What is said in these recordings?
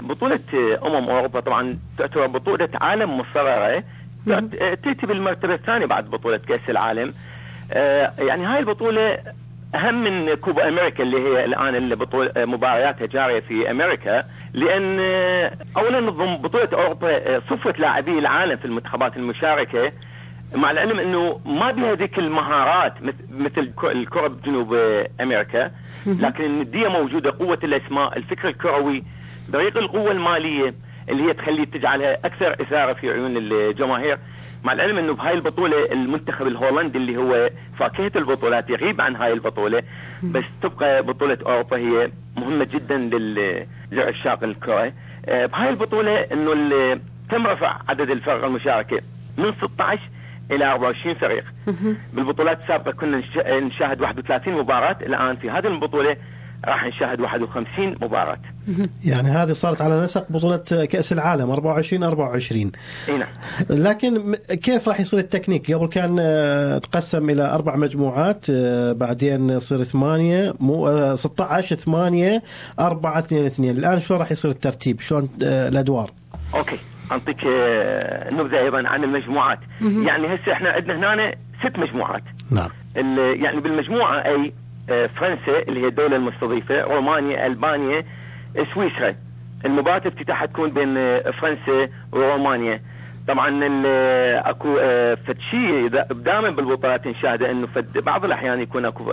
بطولة أوروبا طبعا تعتبر بطولة عالم مصغرة، تأتي بالمرتبة الثانية بعد بطولة كأس العالم. يعني هاي البطولة أهم من كوبا أمريكا اللي هي الآن البطولة مبارياتها جارية في أمريكا، لأن أولا نظم بطولة أوروبا صفت لاعبي العالم في المنتخبات المشاركة، مع العلم أنه ما بها ذيك المهارات مثل الكرة بجنوب أمريكا، لكن الندية موجودة، قوة الأسماء، الفكر الكروي، طريق القوة المالية اللي هي تخلي تجعلها أكثر إثارة في عيون الجماهير. مع العلم أنه بهاي البطولة المنتخب الهولندي اللي هو فاكهة البطولات يغيب عن هاي البطولة، بس تبقى بطولة أوروبا هي مهمة جدا لعشاق الكرة. بهاي البطولة أنه تم رفع عدد الفرق المشاركة من 16 إلى 24 فريق. بالبطولات السابقة كنا نشاهد 31 مباراة، الآن في هذه البطولة راح نشاهد 51 مباراة. يعني هذه صارت على نسق بطولة كأس العالم 24. نعم. لكن كيف راح يصير التكنيك؟ قبل كان تقسم إلى 4 مجموعات، بعدين يصير 8 16 8 4 2 2. الآن شو راح يصير الترتيب؟ شلون الأدوار؟ أوكي، أنطيك نبذة أيضا عن المجموعات. يعني هسه إحنا عندنا هنا 6 مجموعات. نعم. يعني بالمجموعة أي فرنسا اللي هي الدولة المستضيفة، رومانيا، ألبانيا، سويسرا. المباراة افتتاحها تكون بين فرنسا ورومانيا. طبعا اكو فتشي دائما بالبطولات نشاهده انه بعض الاحيان يكون اكو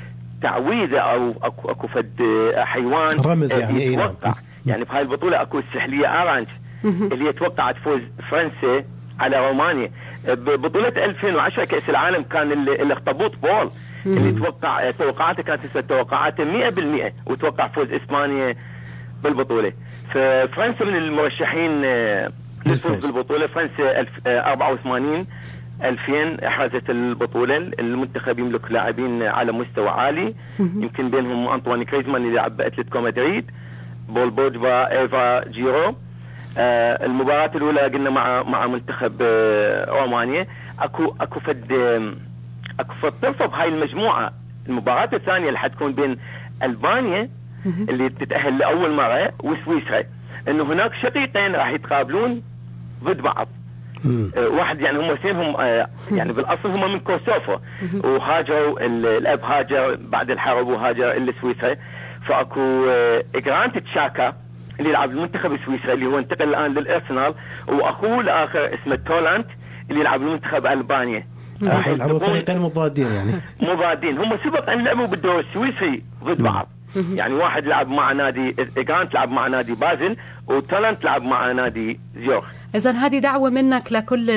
تعويذة او اكو فد حيوان رمز يعني يتوقع. يعني بهاي البطولة اكو السحلية اورانج اللي توقعت فوز فرنسا على رومانيا. ببطولة 2010 كأس العالم كان الاخطبوط بول اللي توقع توقعاته كانت توقعاته 100% وتوقع فوز اسبانيا بالبطولة. ففرنسا من المرشحين للفوز بالبطولة. فرنسا 84 2000 احرزت البطولة. المنتخب يملك لاعبين على مستوى عالي، يمكن بينهم أنطوان كريزمان اللي لعب بأتلتيكو مدريد، بول بوجبا، إيفا جيرو. المباراة الأولى قلنا مع منتخب رومانيا. أكو فد طرفة بهاي المجموعة. المباراة الثانية اللي حتكون بين ألبانيا اللي تتأهل لأول مرة وسويسرا، إنه هناك شقيقين راح يتقابلون ضد بعض. واحد يعني هم سينهم يعني بالأصل هم من كوسوفو وهاجروا، الأب هاجر بعد الحرب وهاجر إلى سويسرا. فأكو جرانت تشاكا اللي يلعب المنتخب السويسري اللي هو انتقل الآن للأرسنال، وأخوه الآخر اسمه تولانت اللي يلعب المنتخب ألبانيا. راح يلعبوا فريقين مضادين يعني مضادين. هم سبق أن لعبوا بالدور السويسري ضد بعض. يعني واحد لعب مع نادي جرانت لعب مع نادي بازل، وتولانت لعب مع نادي زيورخ. إذن هذه دعوة منك لكل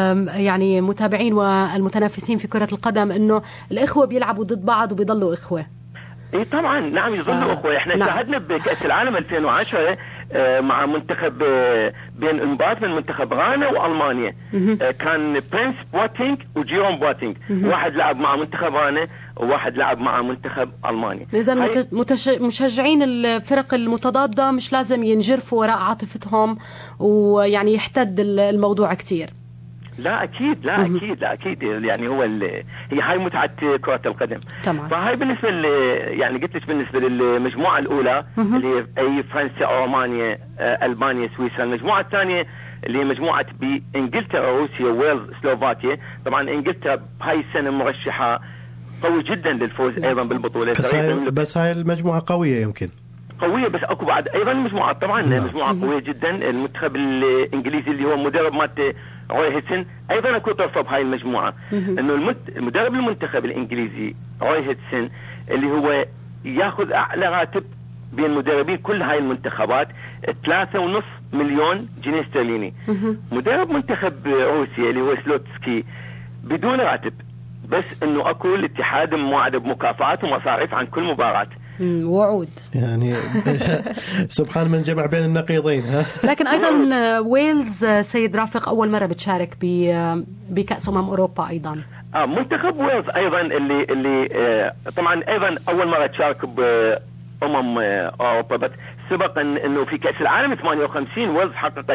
يعني متابعين والمتنافسين في كرة القدم إنه الإخوة بيلعبوا ضد بعض وبيضلوا إخوة. اي طبعا نعم يظلوا اخوه. احنا شاهدنا بكأس العالم 2010 مع منتخب بين المباراة من منتخب غانا والمانيا. كان برينس بواتينغ وجيروم بواتينغ، واحد لعب مع منتخب غانا وواحد لعب مع منتخب المانيا. اذا مشجعين الفرق المتضادة مش لازم ينجرفوا وراء عاطفتهم ويعني يحتد الموضوع كتير. لا أكيد، لا أكيد، لا أكيد. يعني هي هاي متعة كرة القدم. تمام. فهاي بالنسبة يعني قلت لك بالنسبة للمجموعة الأولى اللي هي أي فرنسا، رومانيا، ألبانيا، سويسرا. المجموعة الثانية اللي هي مجموعة بإنجلترا، روسيا، ويلز، سلوفاكيا. طبعا إنجلترا بهاي السنة مرشحة قوي جدا للفوز أيضا بالبطولة. بس هاي المجموعة قوية يمكن قوية، بس اكو بعد ايضا مجموعات طبعا مجموعة قوية جدا. المنتخب الانجليزي اللي هو مدرب مالته روي هيدسون ايضا اكو طرفه بهاي المجموعة. انه المدرب المنتخب الانجليزي روي هيدسون اللي هو ياخذ اعلى راتب بين مدربين كل هاي المنتخبات 3.5 مليون جنيه استرليني. مدرب منتخب روسيا اللي هو سلوتسكي بدون راتب، بس انه اكو الاتحاد موعد بمكافآت ومصاريف عن كل مباراة. وعود يعني سبحان من جمع بين النقيضين. لكن أيضا ويلز سيد رافق أول مرة بتشارك بكأس أوروبا أيضا. منتخب ويلز أيضا اللي طبعا أيضا أول مرة تشارك أوروبا. بس سبق إنه في كأس العالم 58 ويلز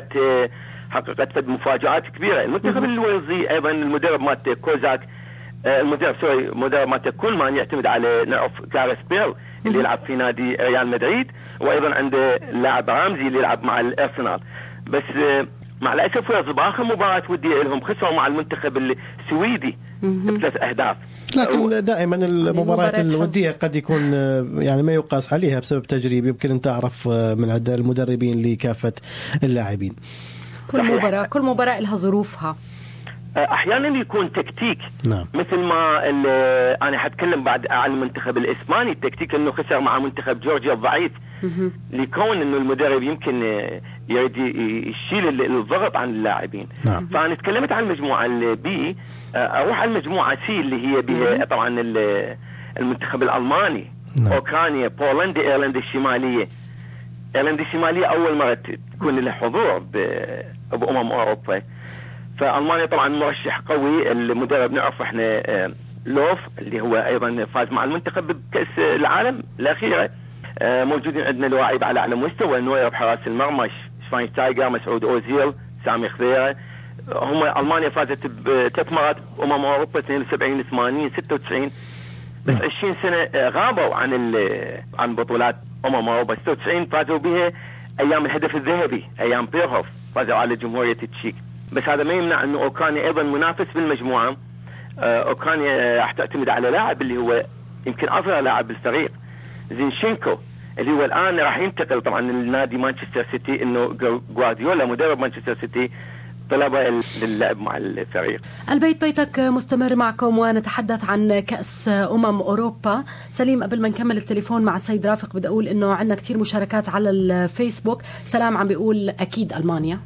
حققت مفاجآت كبيرة. المنتخب الويلزي أيضا المدرب مالته كوزاك، المدرب مالته كولمان يعتمد على نعرف كارث بيل اللي يلعب في نادي ريال مدريد، وايضا عنده اللاعب رامزي اللي يلعب مع الارسنال. بس مع الاسف ويلز باخر مباراه وديه لهم خسروا مع المنتخب السويدي ب3 أهداف. لكن دائما المباريات الوديه قد يكون يعني ما يقاس عليها بسبب تجريب، يمكن ان تعرف من عند المدربين لكافه اللاعبين. كل مباراه لها ظروفها. احيانا يكون تكتيك. نعم. مثل ما انا حتكلم بعد عن المنتخب الاسباني، التكتيك انه خسر مع منتخب جورجيا الضعيف لكون انه المدرب يمكن يريد يشيل الضغط عن اللاعبين. نعم. فانا تكلمت عن المجموعه البي، اروح على المجموعه سي اللي هي بها طبعا المنتخب الالماني. نعم. اوكرانيا، بولندا، ايرلندا الشماليه. ايرلندا الشماليه اول مره تكون له حضور اوروبا. فألمانيا طبعا مرشح قوي، المدرب نعرف احنا لوف اللي هو ايضا فاز مع المنتخب بكأس العالم الأخيرة. موجودين عندنا لواعيب على اعلى مستوى، نوير بحراس المرمى، شفاينشتايجر، مسعود اوزيل، سامي خضيره. هم ألمانيا فازت ب3 مرات اوروبا 72 80 96، بس 20 سنة غابوا عن بطولات اوروبا. 96 فازوا بها ايام الهدف الذهبي، ايام بيرهوف، فازوا على جمهورية التشيك. بس هذا ما يمنع انه اوكرانيا ايضا منافس بالمجموعه. اوكرانيا راح تعتمد على لاعب اللي هو يمكن افضل لاعب بالفريق، زينشينكو، اللي هو الان راح ينتقل طبعا لنادي مانشستر سيتي، انه غوارديولا مدرب مانشستر سيتي طلبه للعب مع الفريق. البيت بيتك مستمر معكم ونتحدث عن كأس أوروبا. سليم، قبل ما نكمل التليفون مع السيد رافق بدي أقول إنه عندنا كتير مشاركات على الفيسبوك. سلام عم بيقول أكيد ألمانيا.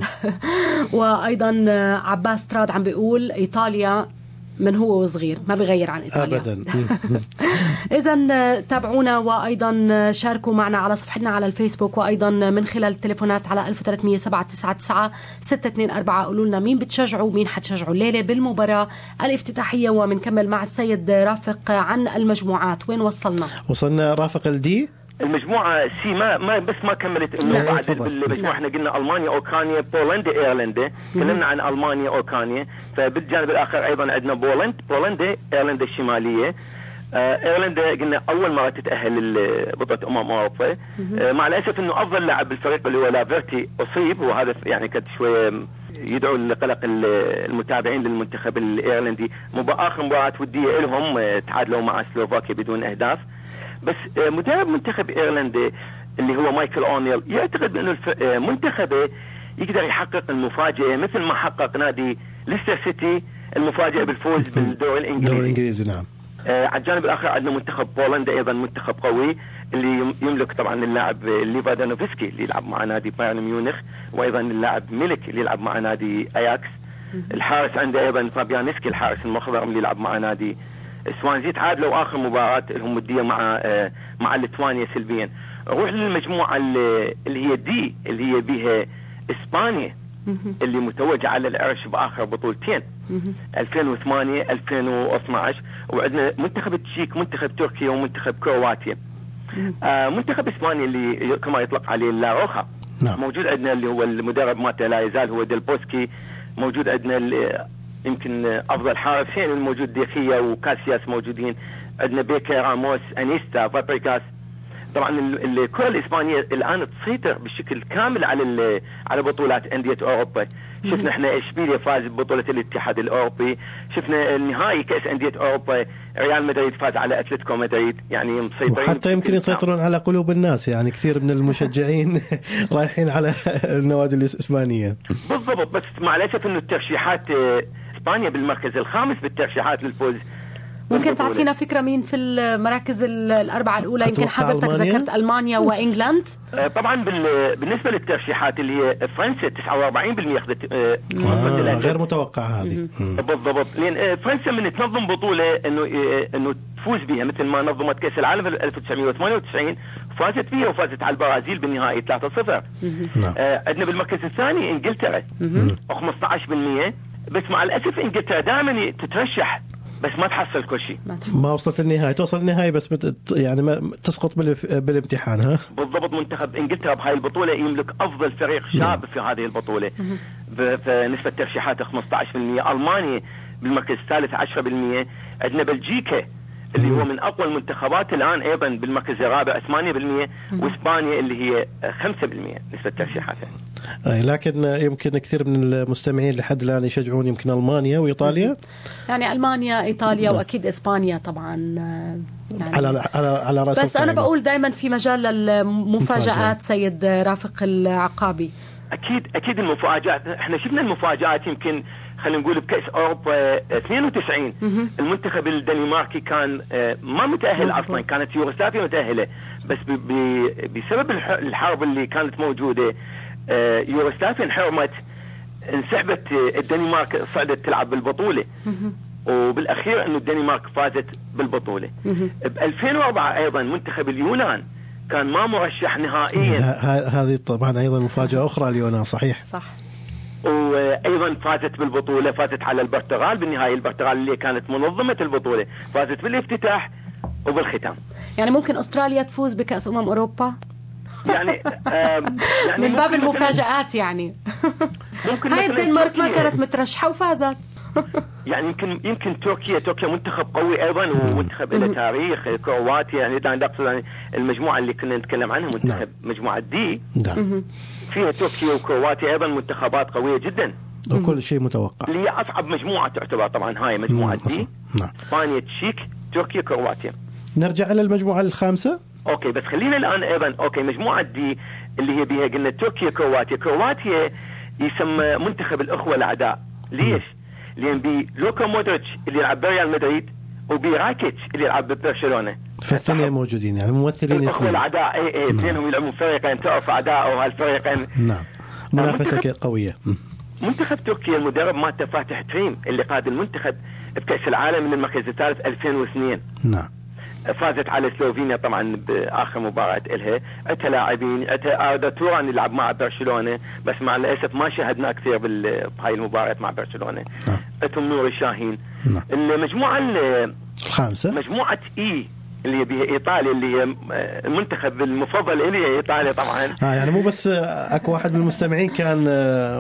وأيضا عباس تراد عم بيقول إيطاليا من هو وصغير ما بيغير عن إيطاليا أبدا. إذن تابعونا وأيضا شاركوا معنا على صفحتنا على الفيسبوك، وأيضا من خلال التليفونات على 1300-799-624. قولوا لنا مين بتشجعوا، مين حتشجعوا الليلة بالمباراة الافتتاحية. ومنكمل مع السيد رافق عن المجموعات. وين وصلنا رافق الدي؟ المجموعة سي ما كملت انه بعد بالمجموعة احنا قلنا المانيا، اوكرانيا، بولندا، ايرلندا. تكلمنا عن المانيا، اوكرانيا. فبالجانب الاخر ايضا عندنا بولندا، ايرلندا الشمالية. ايرلندا قلنا اول مرة تتأهل لبطولة اوروبا. مع الاسف انه افضل لاعب بالفريق اللي هو لافيرتي اصيب، وهذا يعني كانت شوية يدعو لقلق المتابعين للمنتخب الايرلندي. اخر مباراة ودية لهم تعادلوا مع سلوفاكيا بدون اهداف. بس مدرب منتخب ايرلندا اللي هو مايكل اونيل يعتقد بانه منتخبه يقدر يحقق المفاجأة مثل ما حقق نادي ليستر سيتي المفاجأة بالفوز بالدوري الانجليزي. نعم. على الجانب الاخر عندنا منتخب بولندا ايضا منتخب قوي، اللي يملك طبعا اللاعب ليفادانوفسكي اللي يلعب مع نادي بايرن ميونخ، وايضا اللاعب ميلك اللي يلعب مع نادي اياكس. الحارس عنده ايضا فابيانسكي الحارس المخضرم اللي يلعب مع نادي سوانزي. تعادلوا اخر مباراة لهم ودية مع ليتوانيا سلبيا. نروح للمجموعة اللي هي دي، اللي هي بها اسبانيا اللي متوجة على العرش باخر بطولتين 2008 2012. وعندنا منتخب التشيك، منتخب تركيا، ومنتخب كرواتيا. منتخب اسبانيا اللي كما يطلق عليه لاروخا. نعم. موجود عندنا اللي هو المدرب مالته لا يزال هو ديل بوسكي. موجود عندنا يمكن افضل حارسين الموجود ديخيا وكاسياس موجودين. عندنا بيكا، راموس، انيستا، فابريكاس. طبعا الكرة الاسبانية الان تسيطر بشكل كامل على بطولات اندية اوروبا. شفنا احنا اشبيليا فاز ببطولة الاتحاد الاوروبي، شفنا النهائي كأس اندية اوروبا ريال مدريد فاز على اتلتيكو مدريد. يعني مسيطرين، وحتى يمكن يسيطرون على قلوب الناس. يعني كثير من المشجعين رايحين على النوادي الاسبانية. بالضبط. بس مع الاسف انه الترشيحات اسبانيا بالمركز الخامس بالترشيحات للفوز. ممكن تعطينا فكرة مين في المراكز الأربعة الأولى؟ يمكن حضرتك ذكرت ألمانيا وإنجلند. طبعا بالنسبة للترشيحات اللي هي فرنسا 49% أخذت. غير متوقع هذه. بالضبط، لأن فرنسا من تنظم بطولة إنه تفوز بها مثل ما نظمت كأس العالم في 1998 فازت فيها، وفازت على البرازيل بالنهائي 3-0. عندنا بالمركز الثاني إنجلترا 15%. بس مع الأسف إنجلترا دائما تترشح بس ما تحصل كل شيء، ما وصلت النهاية. توصل النهاية بس يعني ما تسقط بالامتحان. ها بالضبط. منتخب انجلترا بهاي البطولة يملك افضل فريق شاب في هذه البطولة بنسبة ترشيحات 15%. المانيا بالمركز الثالث 10%. عندنا بلجيكا اللي هو من اقوى المنتخبات الان ايضا بالمركز الرابع 8%، واسبانيا اللي هي 5% نسبه ترشيحاتها. لكن يمكن كثير من المستمعين لحد الان يشجعون يمكن المانيا وايطاليا، يعني المانيا ايطاليا واكيد اسبانيا طبعا يعني على راس. بس انا بقول دائما في مجال للمفاجآت سيد رافق العقابي. اكيد المفاجآت، احنا شفنا المفاجآت يمكن خلينا نقول بكأس أوروبا 92 المنتخب الدنماركي كان ما متأهل أصلا، كانت يوغوسلافيا متأهلة، بس بسبب الحرب اللي كانت موجودة يوغوسلافيا انحرمت، انسحبت الدنمارك، صعدت تلعب بالبطولة، وبالأخير أنه الدنمارك فازت بالبطولة. ب 2004 أيضا منتخب اليونان كان ما مرشح نهائيا. هذه طبعا أيضا مفاجأة أخرى اليونان. صحيح صح. وايضا فازت بالبطوله، فازت على البرتغال بالنهايه، البرتغال اللي كانت منظمه البطوله فازت بالافتتاح وبالختام. يعني ممكن استراليا تفوز بكاس اوروبا يعني من باب المفاجآت يعني. ممكن هاي الدنمارك ما كانت مترشحه وفازت. يعني يمكن تركيا منتخب قوي ايضا، ومنتخب له تاريخ. كرواتيا يعني نقصد المجموعه اللي كنا نتكلم عنها، منتخب مجموعه دي فيها تركيا وكرواتيا ايضا منتخبات قويه جدا، وكل شيء متوقع. اللي هي اصعب مجموعه تعتبر طبعا هاي مجموعه دي. اسبانيا، تشيك، تركيا، كرواتيا. نرجع الى المجموعه الخامسه. اوكي، بس خلينا الان ايضا مجموعه دي اللي هي بها قلنا تركيا، كرواتيا يسمى منتخب الاخوه الاعداء. ليش؟ لان بي لوكا مودريتش اللي يلعب بريال مدريد، وبراكيتش اللي يلعب ببرشلونه، فالثانيين موجودين يعني ممثلين الاخوه الاعداء. اثنينهم يلعبون فريقين، تعرف اعداء وهالفريقين. نعم، منافسه قويه. منتخب تركيا المدرب مالته فاتح تريم اللي قاد المنتخب بكأس العالم من المركز الثالث 2002. نعم. فازت على سلوفينيا طبعا باخر مباراه لها. عندها لاعبين، عندها آردا توران يلعب مع برشلونه، بس مع الاسف ما شاهدنا كثير بهاي المباراه مع برشلونه. عندهم نور الشاهين. المجموعه الخامسه مجموعه اللي بها ايطاليا، اللي هي المنتخب المفضل الي ايطاليا طبعا. يعني مو بس اكو واحد من المستمعين كان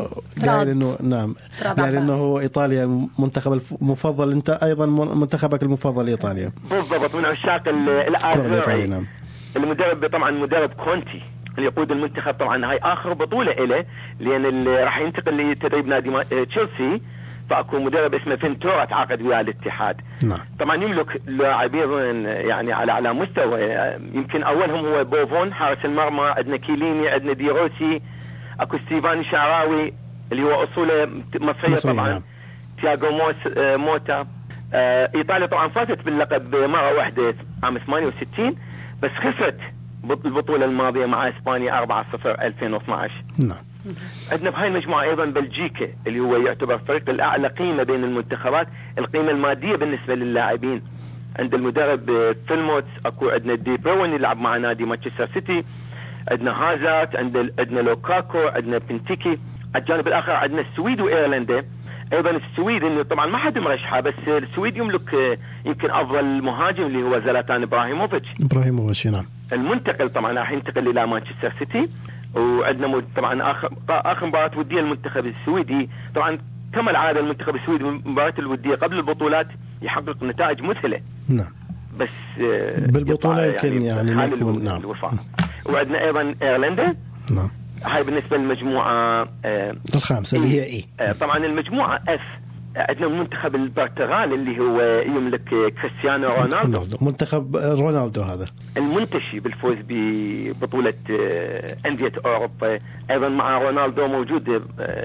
قال انه نعم، يعني انه ايطاليا المنتخب المفضل. انت ايضا منتخبك المفضل ايطاليا. بالضبط، من عشاق الازرق. نعم. المدرب طبعا مدرب كونتي اللي يقود المنتخب، طبعا هاي اخر بطوله له، لان راح ينتقل لتدريب نادي تشيلسي، فاكو مدرب اسمه فينتورا تعاقد وياه الاتحاد. نعم. طبعا يملك لاعبين يعني على اعلى مستوى، يمكن اولهم هو بوفون حارس المرمى، عندنا كيليني، عندنا ديروسي، اكو ستيفاني شعراوي اللي هو اصوله مصريه طبعا. نعم. تياغو موتا. ايطاليا طبعا فازت باللقب مره واحده عام 68، بس خسرت البطوله الماضيه مع اسبانيا 4-0 2012. نعم. عندنا بهاي المجموعة أيضا بلجيكا اللي هو يعتبر الفريق الأعلى قيمة بين المنتخبات، القيمة المادية بالنسبة للاعبين. عند المدرب فيلموتس، أكو عندنا دي بروين يلعب مع نادي مانشستر سيتي، عندنا هازارد، عندنا لوكاكو، عندنا بنتيكي. على الجانب الآخر عندنا السويد وإيرلندا. أيضا السويد إنه طبعا ما حد مرشحها، بس السويد يملك يمكن أفضل مهاجم اللي هو زلاتان إبراهيموفيتش. نعم. المنتقل طبعا راح ينتقل إلى مانشستر سيتي. وعندنا طبعا اخر مباراه وديه المنتخب السويدي. طبعا كما العاده المنتخب السويدي المباريات الوديه قبل البطولات يحقق نتائج مذهله. نعم. بس بالبطوله يمكن يعني ما يكون. نعم. وعندنا ايضا ايرلندا. نعم. هاي بالنسبه للمجموعه الخامسه اللي هي طبعا المجموعه اف عندنا منتخب البرتغال اللي هو يملك كريستيانو رونالدو. منتخب رونالدو هذا المنتشي بالفوز ببطولة أندية أوروبا. أيضا مع رونالدو موجود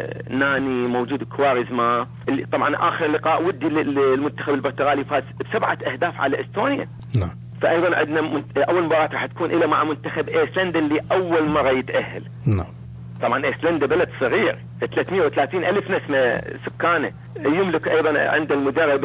ناني، موجود كواريزما. اللي طبعا آخر لقاء ودي للمنتخب البرتغالي فاز ب7 أهداف على إستونيا. نعم. فأيضا عندنا أول مباراة راح تكون إلى مع منتخب أيسلندا اللي أول مرة يتأهل. نعم. طبعا ايسلندا بلد صغير 330 ألف نسمة سكانه. يملك أيضا عند المدرب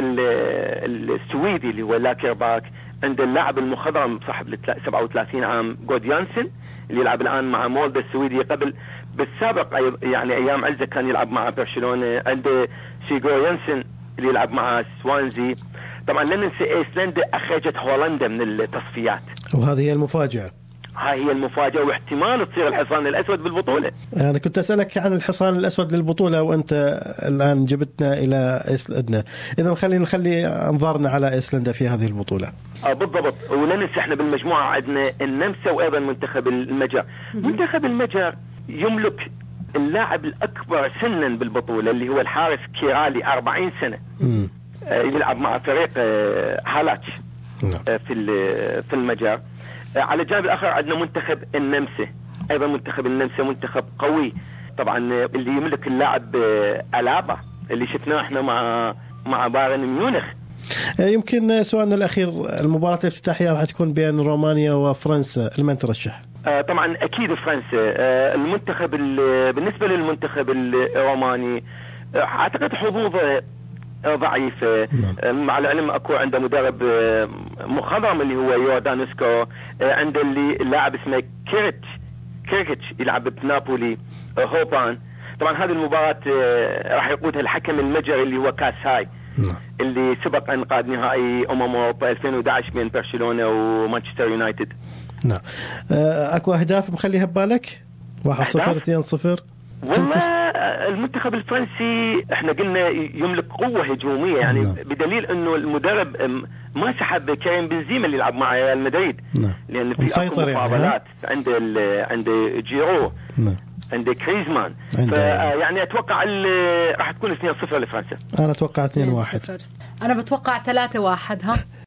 السويدي اللي هو لاكرباك، عند اللاعب المخضرم صاحب 37 عام جود يانسن اللي يلعب الآن مع مولدا السويدي. قبل بالسابق يعني أيام عزة كان يلعب مع برشلونة. عند سيغو يانسن اللي يلعب مع سوانزي. طبعا لا ننسى ايسلندا أخرجت هولندا من التصفيات، وهذه هي المفاجأة. هاي هي المفاجأة، واحتمال تصير الحصان الأسود بالبطولة. أنا كنت أسألك عن الحصان الأسود للبطولة وأنت الآن جبتنا إلى إيسلندا. إذا نخلي أنظارنا على إيسلندا في هذه البطولة. بالضبط. ولا ننسى احنا بالمجموعة عندنا النمسا وأيضا منتخب المجر. منتخب المجر يملك اللاعب الأكبر سنا بالبطولة اللي هو الحارس كيرالي 40 سنة. يلعب مع فريق هالاتش في المجر. على الجانب الآخر عندنا منتخب النمسا، أيضا منتخب النمسا منتخب قوي طبعا، اللي يملك اللاعب ألابا اللي شفناه احنا مع بايرن ميونخ. يمكن سؤالنا الأخير، المباراة الافتتاحية راح تكون بين رومانيا وفرنسا، لمن ترشح؟ طبعا أكيد فرنسا. المنتخب بالنسبة للمنتخب الروماني أعتقد حظوظه ضعيفة. مع العلم أكو عنده مدرب مخضرم اللي هو يوردانوسكو، عنده اللي اللاعب اسمه كيركيتش يلعب بنابولي، هوبان. طبعا هذه المباراة راح يقودها الحكم المجري اللي هو كاساي اللي سبق أن قاد نهائي أوروبا 2011 بين برشلونة ومانشستر يونايتد. نعم. أكو أهداف مخليها ببالك؟ 1-0 2-0؟ والله المنتخب الفرنسي احنا قلنا يملك قوة هجومية يعني. بدليل انه المدرب ما سحب كريم بنزيما اللي يلعب مع ريال مدريد، لان في مقابلات عنده جيرو، عنده كريزمان، يعني اتوقع راح تكون 2-0 لفرنسا. انا اتوقع 2-1. انا بتوقع 3-1. ها